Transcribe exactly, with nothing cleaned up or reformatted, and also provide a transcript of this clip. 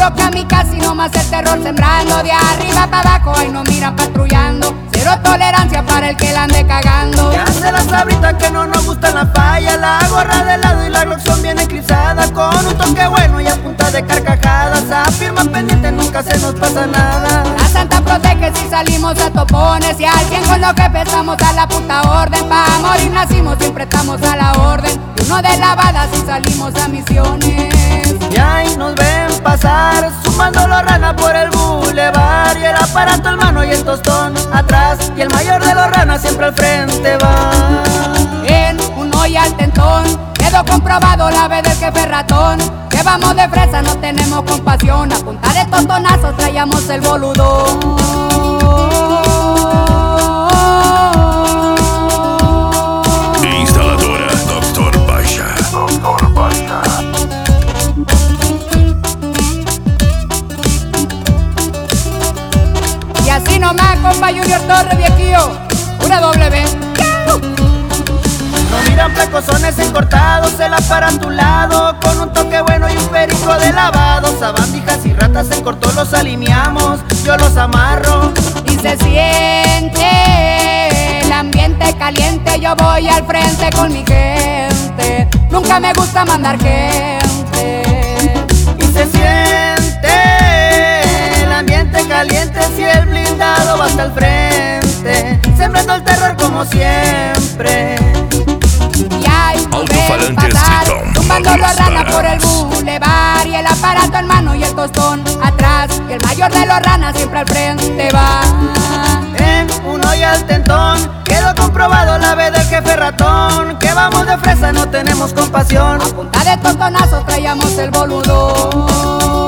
Puro kamikaze, no más el terror sembrando. De arriba para abajo, ahí nos miran patrullando. Cero tolerancia para el que la ande cagando. Ya se la sabrita que no nos gustan las fallas. La gorra de lado y la Glockson bien eclipsada, con un toque bueno y a punta de carcajadas. Afirma pendiente, nunca se nos pasa nada. La santa protege si salimos a topones. Y al cien con lo que pesamos a la puta orden. Pa' morir nacimos, siempre estamos a la orden. Y uno de lavada si salimos a misiones. Y ahí nos ven pasar, sumando los ranas por el bulevar. Y el aparato en mano y el tostón atrás, y el mayor de los ranas siempre al frente va. En uno y al tentón quedó comprobado la vez del jefe ratón. Que vamos de fresa, no tenemos compasión. A punta de tostonazos traíamos el boludón. Instaladora Doctor Basha. Doctor Basha. Y así nomás, compa Junior Torres, viejillo, una doble B. No miran precozones encortados, el aparato a un lado, con un toque bueno y un perico de lavado. Sabandijas y ratas en corto los alineamos, yo los amarro. Y se siente el ambiente caliente, yo voy al frente con mi gente. Nunca me gusta mandar gente. Y se siente el ambiente caliente si el blindado va hasta el frente, sembrando el terror como siempre. Y ahí nos ven Alto-Falante pasar, Street, tumbando Mario los ranas Zara. por el bulevar. Y el aparato en mano y el tostón atrás, y el mayor de los ranas siempre al frente va. En uno y al tentón quedó comprobado la vez del jefe ratón. Que vamos de fresa, no tenemos compasión. A punta de tostonazos traíamos el boludón.